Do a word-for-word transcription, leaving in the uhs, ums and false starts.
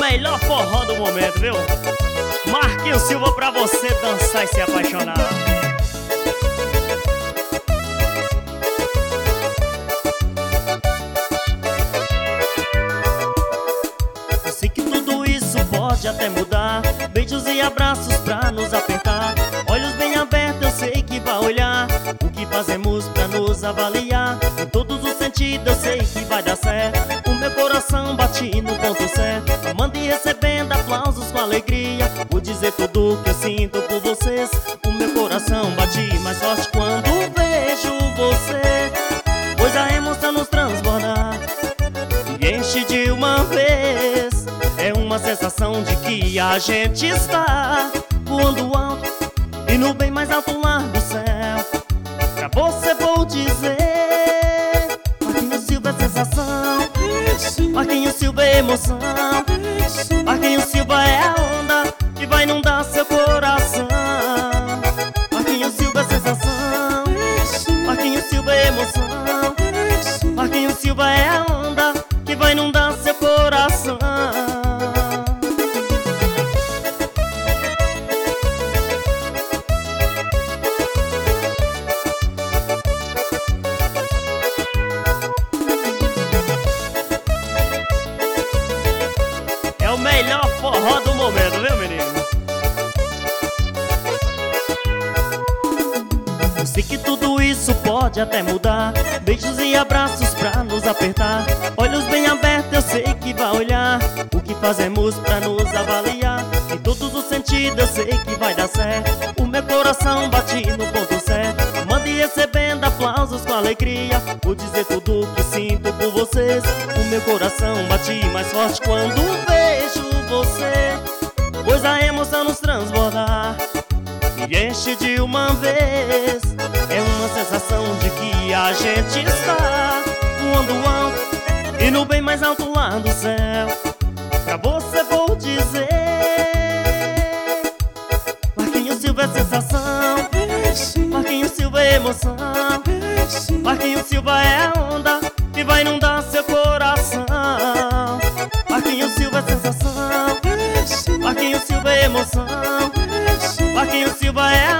melhor forró do momento, viu? Marquinhos Silva pra você dançar e se apaixonar. Eu sei que tudo isso pode até mudar, beijos e abraços pra nos apertar, olhos bem abertos, eu sei que vai olhar o que fazemos pra nos avaliar. Em todos os sentidos eu sei que vai dar certo. O meu coração bate no ponto certo, amando e recebendo aplausos com alegria. Vou dizer tudo que eu sinto por vocês. O meu coração bate mais forte quando vejo você, pois a emoção nos transborda e enche de uma vez. É uma sensação de que a gente está voando alto e no bem mais alto lá do céu. Pra você vou dizer, Marquinhos Silva é sensação, Marquinhos Silva é emoção, Marquinhos Silva é a onda que vai inundar seu coração. Marquinhos Silva é sensação, Marquinhos Silva é emoção, Marquinhos Silva é a onda que vai inundar seu coração. É o melhor forró do momento, viu, menino? Eu sei que tudo isso pode até mudar, beijos e abraços pra nos apertar, olhos bem abertos, eu sei que vai olhar o que fazemos pra nos avaliar. Em todos os sentidos eu sei que vai dar certo. O meu coração bate no ponto certo, amando e recebendo aplausos com alegria. Vou dizer tudo que sinto por vocês. O meu coração bate mais forte quando vejo você, pois a emoção nos transborda e enche de uma vez. É uma sensação de que a gente está voando alto e no bem mais alto lá do céu. Pra você vou dizer, Marquinhos Silva é sensação, Marquinhos Silva é emoção, Marquinhos Silva é a onda que vai inundar seu coração. Marquinhos Silva é sensação, Marquinhos Silva é emoção, Marquinhos Silva é a